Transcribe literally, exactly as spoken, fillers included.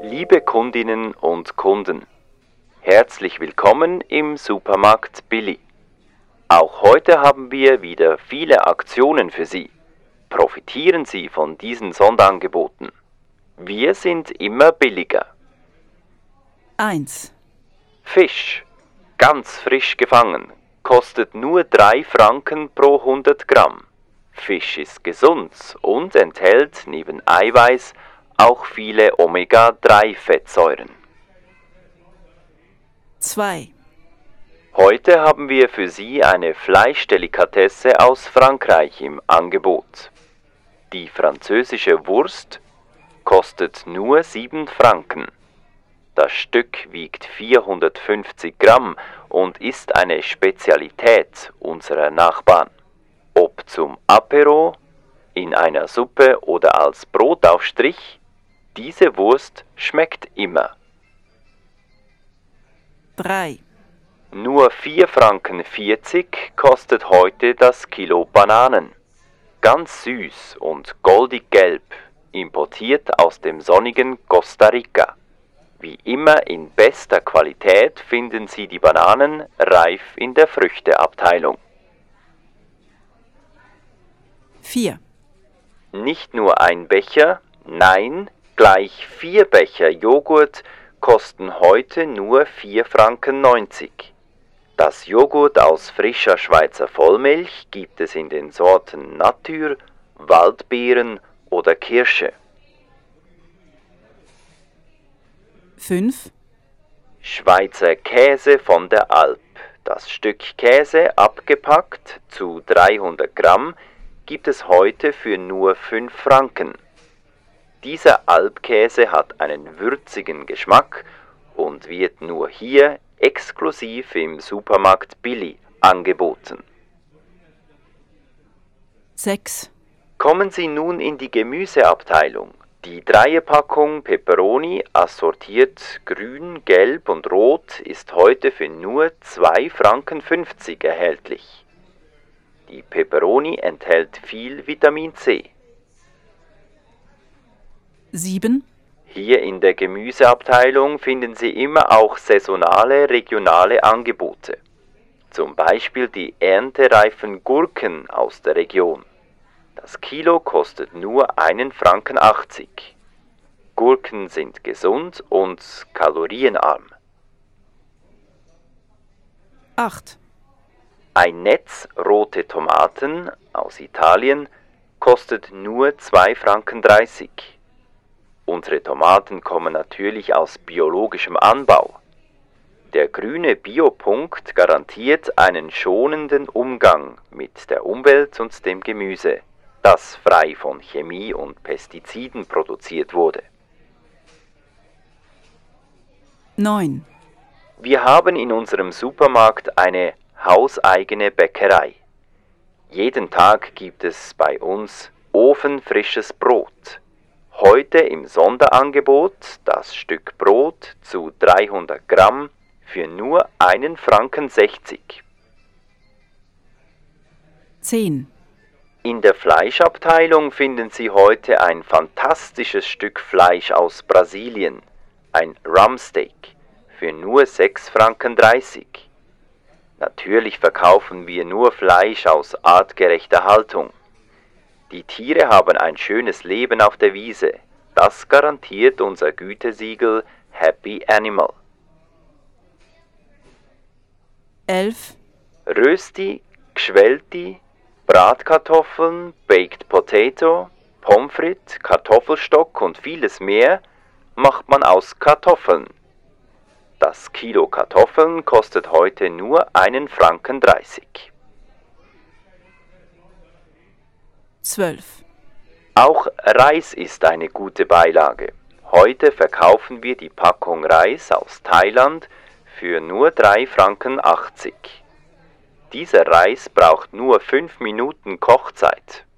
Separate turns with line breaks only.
Liebe Kundinnen und Kunden, herzlich willkommen im Supermarkt Billy. Auch heute haben wir wieder viele Aktionen für Sie. Profitieren Sie von diesen Sonderangeboten. Wir sind immer billiger.
eins.
Fisch, ganz frisch gefangen, kostet nur drei Franken pro hundert Gramm. Fisch ist gesund und enthält neben Eiweiß auch viele Omega drei Fettsäuren.
zwei.
Heute haben wir für Sie eine Fleischdelikatesse aus Frankreich im Angebot. Die französische Wurst kostet nur sieben Franken. Das Stück wiegt vierhundertfünfzig Gramm und ist eine Spezialität unserer Nachbarn. Ob zum Apero, in einer Suppe oder als Brotaufstrich, diese Wurst schmeckt immer.
drei.
Nur vier Franken vierzig kostet heute das Kilo Bananen. Ganz süß und goldig gelb, importiert aus dem sonnigen Costa Rica. Wie immer in bester Qualität finden Sie die Bananen reif in der Früchteabteilung.
vier.
Nicht nur ein Becher, nein, gleich vier Becher Joghurt kosten heute nur vier Franken neunzig. Das Joghurt aus frischer Schweizer Vollmilch gibt es in den Sorten Natur, Waldbeeren oder Kirsche.
fünf.
Schweizer Käse von der Alp. Das Stück Käse abgepackt zu dreihundert Gramm gibt es heute für nur fünf Franken. Dieser Alpkäse hat einen würzigen Geschmack und wird nur hier exklusiv im Supermarkt Billy angeboten.
sechs.
Kommen Sie nun in die Gemüseabteilung. Die Dreierpackung Peperoni, assortiert grün, gelb und rot, ist heute für nur zwei Franken fünfzig erhältlich. Die Peperoni enthält viel Vitamin C.
sieben.
Hier in der Gemüseabteilung finden Sie immer auch saisonale, regionale Angebote. Zum Beispiel die erntereifen Gurken aus der Region. Das Kilo kostet nur einen Franken achtzig. Gurken sind gesund und kalorienarm.
acht.
Ein Netz rote Tomaten aus Italien kostet nur zwei Franken dreißig. Unsere Tomaten kommen natürlich aus biologischem Anbau. Der grüne Biopunkt garantiert einen schonenden Umgang mit der Umwelt und dem Gemüse, das frei von Chemie und Pestiziden produziert wurde.
neun.
Wir haben in unserem Supermarkt eine hauseigene Bäckerei. Jeden Tag gibt es bei uns ofenfrisches Brot. Heute im Sonderangebot das Stück Brot zu dreihundert Gramm für nur einen Franken sechzig.
zehn.
In der Fleischabteilung finden Sie heute ein fantastisches Stück Fleisch aus Brasilien, ein Rumpsteak, für nur sechs Franken dreißig. Natürlich verkaufen wir nur Fleisch aus artgerechter Haltung. Die Tiere haben ein schönes Leben auf der Wiese. Das garantiert unser Gütesiegel Happy Animal.
elf.
Rösti, Gschwelti, Bratkartoffeln, Baked Potato, Pommes frites, Kartoffelstock und vieles mehr macht man aus Kartoffeln. Das Kilo Kartoffeln kostet heute nur einen Franken dreißig.
zwölf.
Auch Reis ist eine gute Beilage. Heute verkaufen wir die Packung Reis aus Thailand für nur drei Franken achtzig. Dieser Reis braucht nur fünf Minuten Kochzeit.